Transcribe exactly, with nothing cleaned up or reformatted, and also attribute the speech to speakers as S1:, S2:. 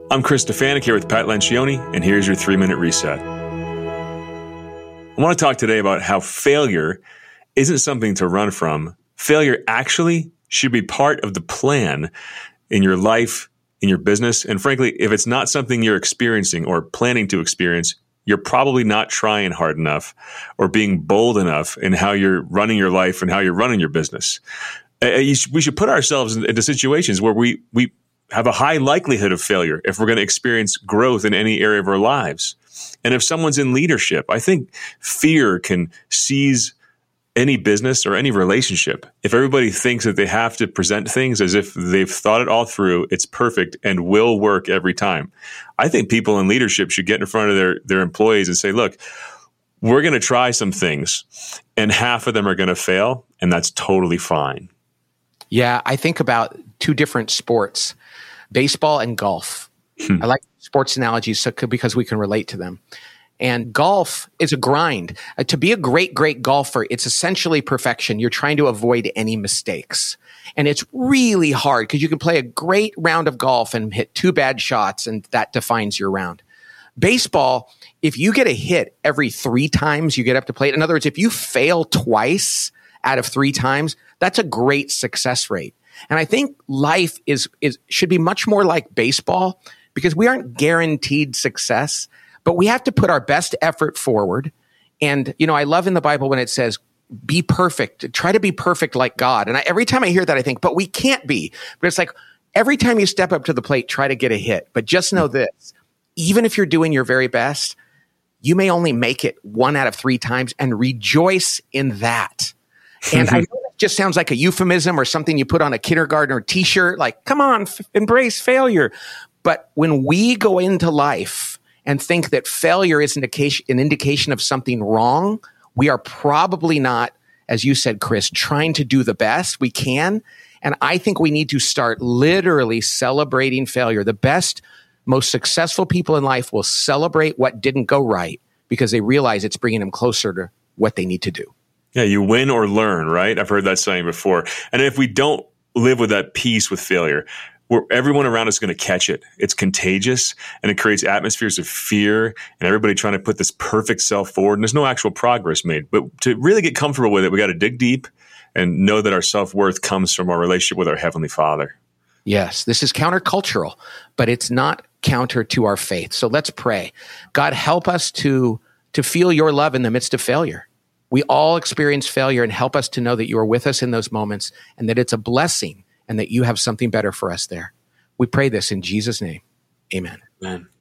S1: I'm Chris Stefanick here with Pat Lencioni, and here's your three-minute reset. I want to talk today about how failure isn't something to run from. Failure actually should be part of the plan in your life, in your business, and frankly, if it's not something you're experiencing or planning to experience, you're probably not trying hard enough or being bold enough in how you're running your life and how you're running your business. Uh, you sh- we should put ourselves into situations where we we have a high likelihood of failure if we're going to experience growth in any area of our lives. And if someone's in leadership, I think fear can seize any business or any relationship. If everybody thinks that they have to present things as if they've thought it all through, it's perfect and will work every time. I think people in leadership should get in front of their, their employees and say, look, we're going to try some things and half of them are going to fail, and that's totally fine.
S2: Yeah, I think about two different sports, baseball and golf. Hmm. I like sports analogies so, because we can relate to them. And golf is a grind. Uh, to be a great, great golfer, it's essentially perfection. You're trying to avoid any mistakes. And it's really hard because you can play a great round of golf and hit two bad shots, and that defines your round. Baseball, if you get a hit every three times you get up to plate, in other words, if you fail twice out of three times, that's a great success rate. And I think life is, is should be much more like baseball because we aren't guaranteed success, but we have to put our best effort forward. And, you know, I love in the Bible when it says, be perfect, try to be perfect like God. And I, every time I hear that, I think, but we can't be. But it's like every time you step up to the plate, try to get a hit. But just know this, even if you're doing your very best, you may only make it one out of three times and rejoice in that. And I know that just sounds like a euphemism or something you put on a kindergartner t-shirt, like, come on, f- embrace failure. But when we go into life and think that failure is an indication, an indication of something wrong, we are probably not, as you said, Chris, trying to do the best we can. And I think we need to start literally celebrating failure. The best, most successful people in life will celebrate what didn't go right because they realize it's bringing them closer to what they need to do.
S1: Yeah, you win or learn, right? I've heard that saying before. And if we don't live with that peace with failure, we're, everyone around us is going to catch it. It's contagious, and it creates atmospheres of fear and everybody trying to put this perfect self forward. And there's no actual progress made. But to really get comfortable with it, we got to dig deep and know that our self-worth comes from our relationship with our Heavenly Father.
S2: Yes, this is countercultural, but it's not counter to our faith. So let's pray. God, help us to, to feel your love in the midst of failure. We all experience failure, and help us to know that you are with us in those moments and that it's a blessing and that you have something better for us there. We pray this in Jesus' name. Amen.
S1: Amen.